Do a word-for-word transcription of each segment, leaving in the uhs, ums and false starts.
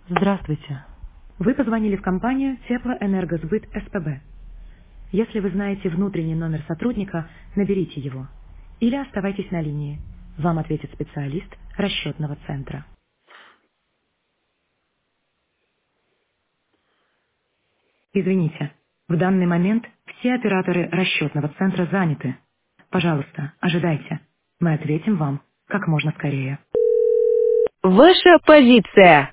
Здравствуйте. Вы позвонили в компанию Теплоэнергосбыт СПБ. Если вы знаете внутренний номер сотрудника, наберите его. Или оставайтесь на линии. Вам ответит специалист расчетного центра. Извините, в данный момент все операторы расчетного центра заняты. Пожалуйста, ожидайте. Мы ответим вам как можно скорее. Ваша позиция.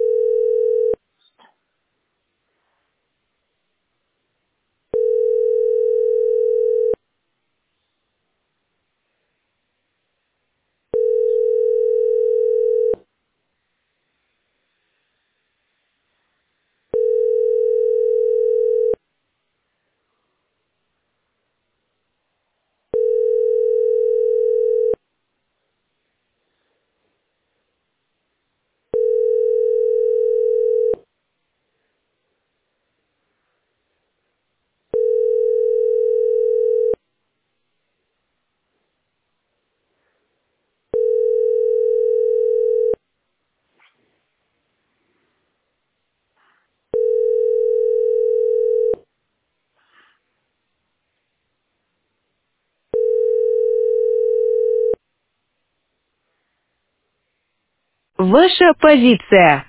Ваша позиция.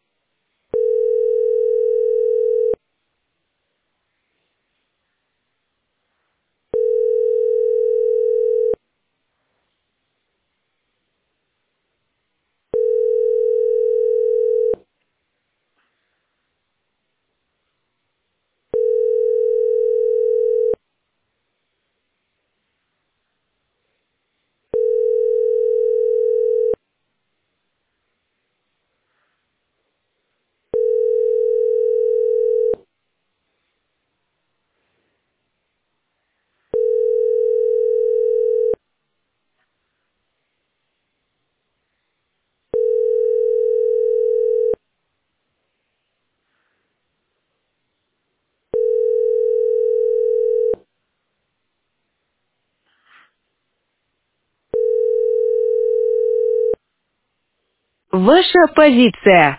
Ваша позиция.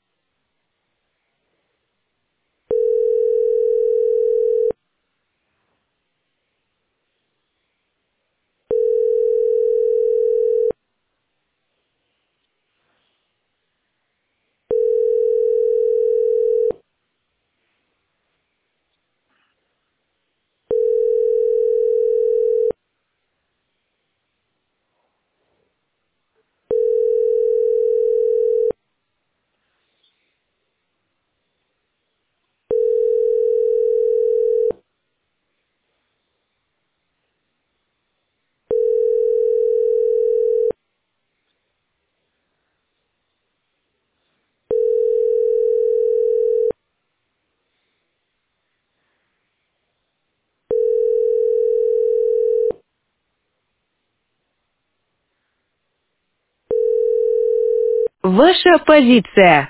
Ваша позиция.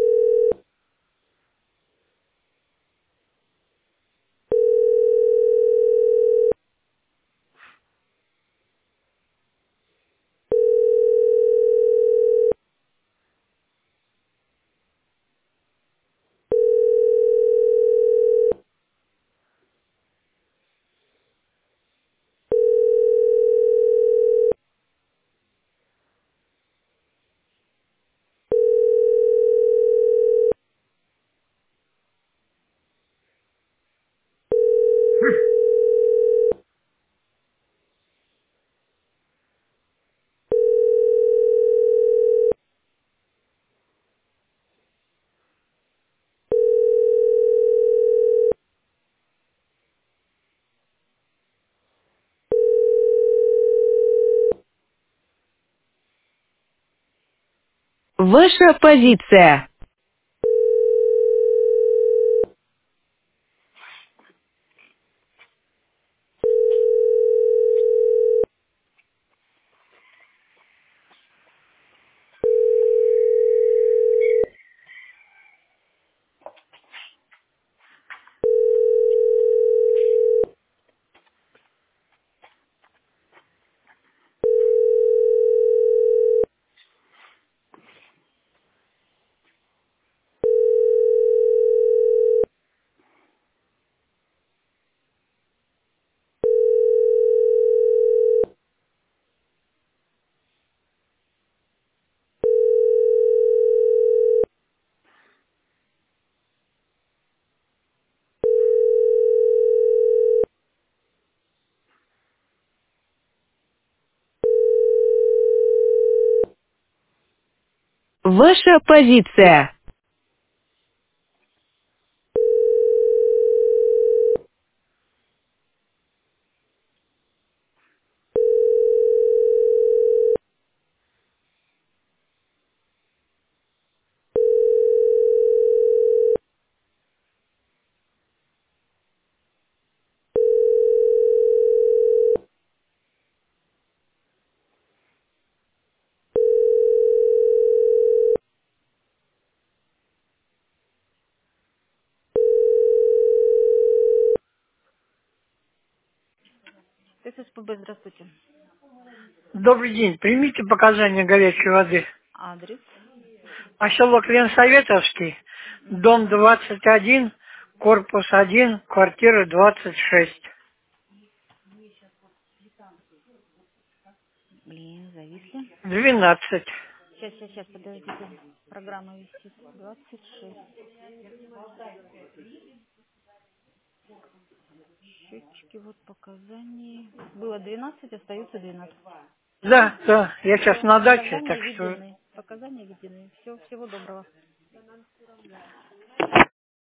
Ваша позиция. Ваша позиция. ССПБ, здравствуйте. Добрый день. Примите показания горячей воды. Адрес. Поселок Ленсоветовский, дом двадцать один, корпус один, квартира двадцать шесть. Блин, зависли. двенадцать. Сейчас, сейчас, сейчас, подождите. Программа висит. двадцать шесть. Счетчики, вот показания. Было двенадцать, остается двенадцать. Да, да, я сейчас Все, на даче, показания так что введены. Показания введены. Все, всего доброго.